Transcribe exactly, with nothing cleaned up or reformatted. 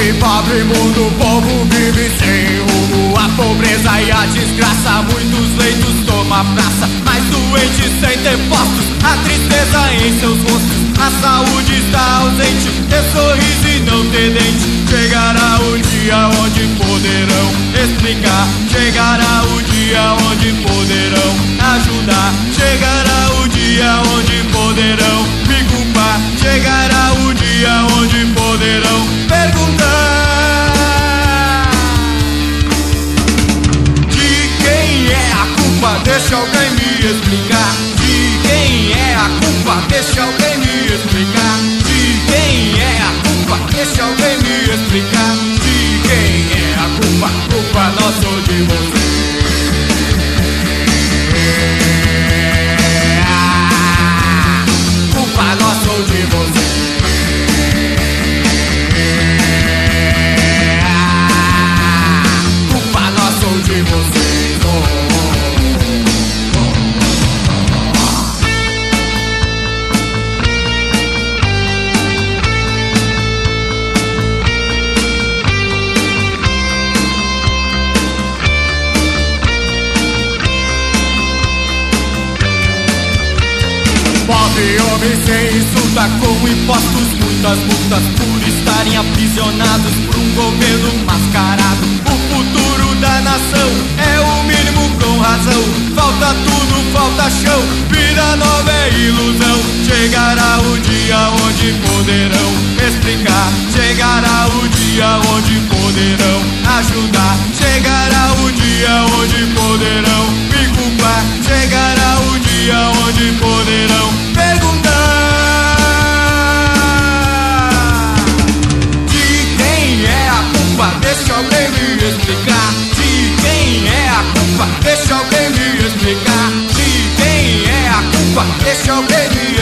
Nesse pobre mundo o povo vive sem rumo. A pobreza e a desgraça, muitos leitos tomam a praça. Mais doentes sem ter postos, a tristeza em seus rostos. A saúde está ausente, ter sorriso e não ter dente. Chegará o dia onde poderão explicar. Chegará o dia onde poderão ajudar. Chegará o dia onde poderão me culpar. Chegará o dia onde poderão perguntar: de quem é a culpa? Deixa alguém me explicar. De quem é a culpa? Deixa alguém me explicar. De quem é a culpa? Deixa alguém me explicar. De quem é a culpa? Culpa nossa ou de você? Culpa nossa ou de você? Culpa nossa ou de vocês? Oh, oh, oh, pobre homem sem insulta, com impostos, muitas multas, por estarem aprisionados por um governo mascarado. O futuro da nação é o mínimo com razão. Falta tudo, falta chão, vida nova é ilusão. Chegará o dia onde poderão explicar. Chegará o dia onde poderão ajudar. Chegará o dia onde poderão me culpar. Chegará o dia onde poderão perguntar: de quem é a culpa? Deixa alguém me explicar. De quem é a culpa? Deixa alguém me explicar. De quem é a culpa? Deixa alguém me